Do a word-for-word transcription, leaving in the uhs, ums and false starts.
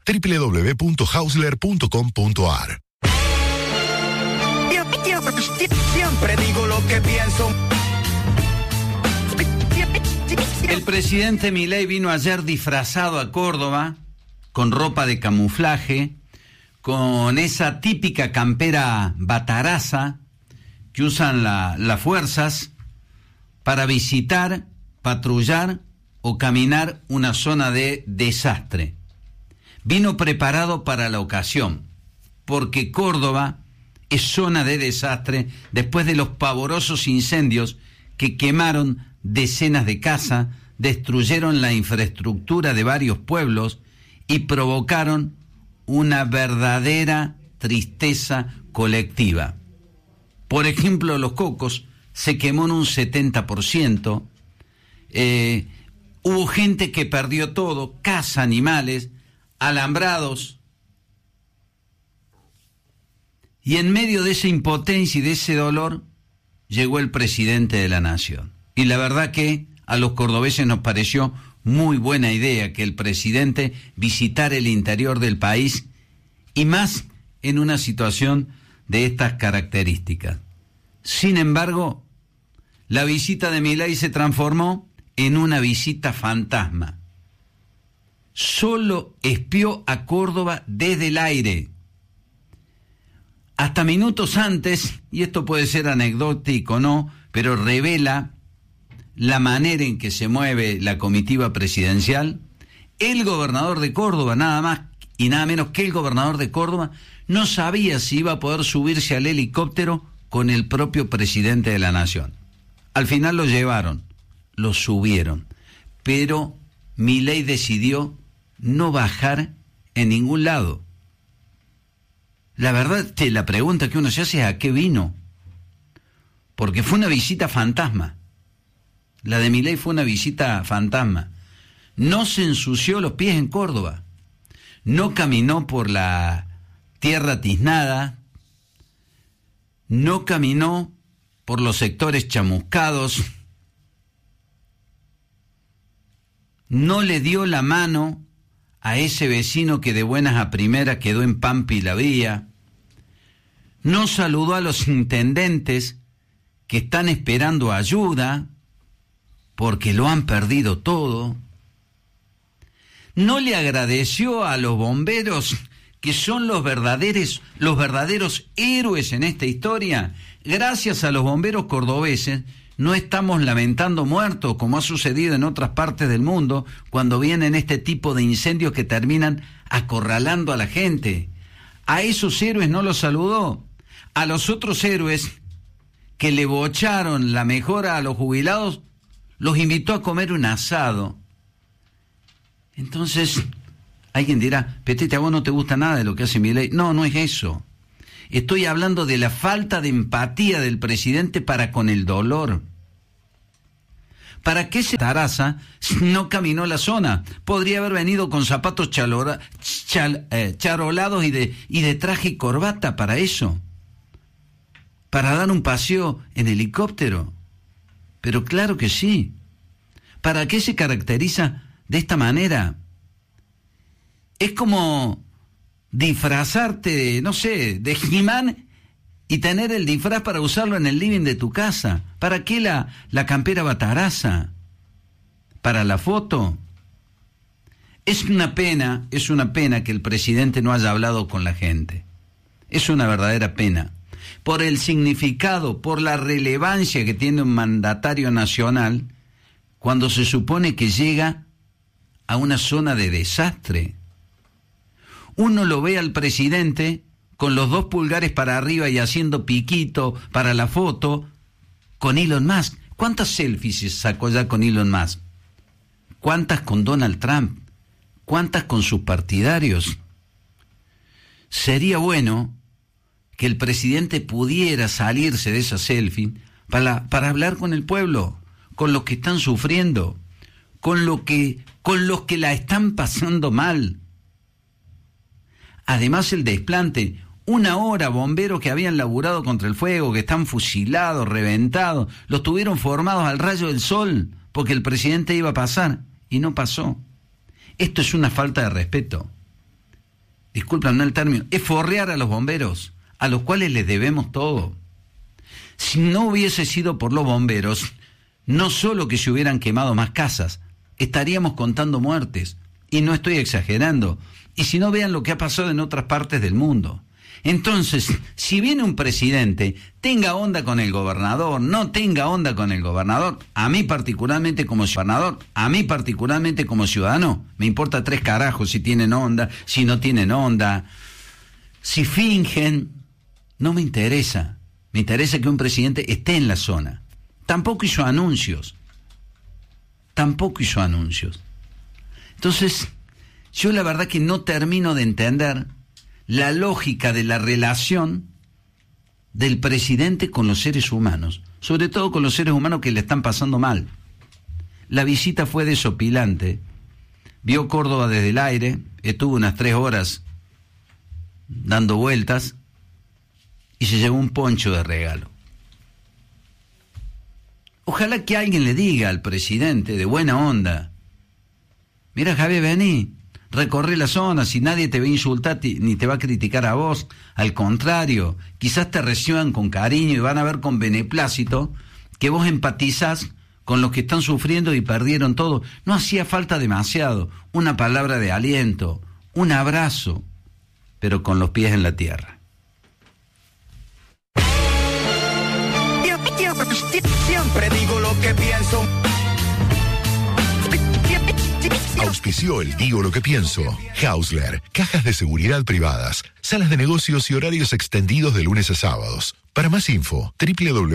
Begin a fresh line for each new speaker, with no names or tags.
doble u doble u doble u punto hausler punto com punto a r.
Siempre digo lo que pienso.
El presidente Milei vino ayer disfrazado a Córdoba, con ropa de camuflaje, con esa típica campera bataraza que usan la, las fuerzas para visitar, patrullar o caminar una zona de desastre. Vino preparado para la ocasión, porque Córdoba es zona de desastre después de los pavorosos incendios que quemaron decenas de casas, destruyeron la infraestructura de varios pueblos y provocaron una verdadera tristeza colectiva. Por ejemplo, Los Cocos se quemó en un setenta por ciento, eh, hubo gente que perdió todo, casa, animales, alambrados, y en medio de esa impotencia y de ese dolor llegó el presidente de la nación. Y la verdad que a los cordobeses nos pareció muy buena idea que el presidente visitara el interior del país, y más en una situación de estas características. Sin embargo, la visita de Milei se transformó en una visita fantasma. Solo espió a Córdoba desde el aire. Hasta minutos antes, y esto puede ser anecdótico o no, pero revela la manera en que se mueve la comitiva presidencial, el gobernador de Córdoba, nada más y nada menos que el gobernador de Córdoba, no sabía si iba a poder subirse al helicóptero con el propio presidente de la nación. Al final lo llevaron, lo subieron, pero Milei decidió no bajar en ningún lado. La verdad, la pregunta que uno se hace es ¿a qué vino? Porque fue una visita fantasma. La de Milei fue una visita fantasma. No se ensució los pies en Córdoba. No caminó por la tierra tiznada. No caminó por los sectores chamuscados. No le dio la mano a ese vecino que de buenas a primeras quedó en Pampa y la Vía. No saludó a los intendentes que están esperando ayuda porque lo han perdido todo. No le agradeció a los bomberos, que son los verdaderos, los verdaderos héroes en esta historia. Gracias a los bomberos cordobeses no estamos lamentando muertos, como ha sucedido en otras partes del mundo, cuando vienen este tipo de incendios que terminan acorralando a la gente. A esos héroes no los saludó. A los otros héroes que le bocharon la mejora a los jubilados, los invitó a comer un asado. Entonces, alguien dirá, Petete, a vos no te gusta nada de lo que hace Milei. No, no es eso. Estoy hablando de la falta de empatía del presidente para con el dolor. ¿Para qué se taraza no caminó la zona? Podría haber venido con zapatos chalora, chal, eh, charolados y de, y de traje y corbata para eso. Para dar un paseo en helicóptero. Pero claro que sí. ¿Para qué se caracteriza de esta manera? Es como disfrazarte de, no sé, de He-Man y tener el disfraz para usarlo en el living de tu casa. ¿Para qué la, la campera bataraza? ¿Para la foto? Es una pena, es una pena que el presidente no haya hablado con la gente. Es una verdadera pena. Por el significado, por la relevancia que tiene un mandatario nacional cuando se supone que llega a una zona de desastre. Uno lo ve al presidente con los dos pulgares para arriba y haciendo piquito para la foto con Elon Musk. ¿Cuántas selfies se sacó ya con Elon Musk? ¿Cuántas con Donald Trump? ¿Cuántas con sus partidarios? Sería bueno que el presidente pudiera salirse de esa selfie para, para hablar con el pueblo, con los que están sufriendo, con, lo que, con los que la están pasando mal. Además, el desplante, una hora bomberos que habían laburado contra el fuego, que están fusilados, reventados, los tuvieron formados al rayo del sol porque el presidente iba a pasar y no pasó. Esto es una falta de respeto. discúlpenme el término, es forrear a los bomberos, a los cuales les debemos todo. Si no hubiese sido por los bomberos, no solo que se hubieran quemado más casas, estaríamos contando muertes, y no estoy exagerando. Y si no, vean lo que ha pasado en otras partes del mundo. Entonces, si viene un presidente, tenga onda con el gobernador, no tenga onda con el gobernador, a mí particularmente como gobernador, a mí particularmente como ciudadano, me importa tres carajos si tienen onda, si no tienen onda, si fingen, no me interesa. Me interesa que un presidente esté en la zona. Tampoco hizo anuncios. Tampoco hizo anuncios. Entonces, yo la verdad que no termino de entender la lógica de la relación del presidente con los seres humanos, sobre todo con los seres humanos que le están pasando mal. La visita fue desopilante. Vio Córdoba desde el aire, estuvo unas tres horas dando vueltas y se llevó un poncho de regalo. Ojalá que alguien le diga al presidente de buena onda: mira, Javier, vení, recorre la zona, si nadie te va a insultar ni te va a criticar a vos, al contrario, quizás te reciban con cariño y van a ver con beneplácito que vos empatizás con los que están sufriendo y perdieron todo. No hacía falta demasiado, una palabra de aliento, un abrazo, pero con los pies en la tierra.
Siempre digo lo que pienso.
Auspició el Digo lo que pienso. Hausler, cajas de seguridad privadas, salas de negocios y horarios extendidos de lunes a sábados. Para más info, doble u doble u doble u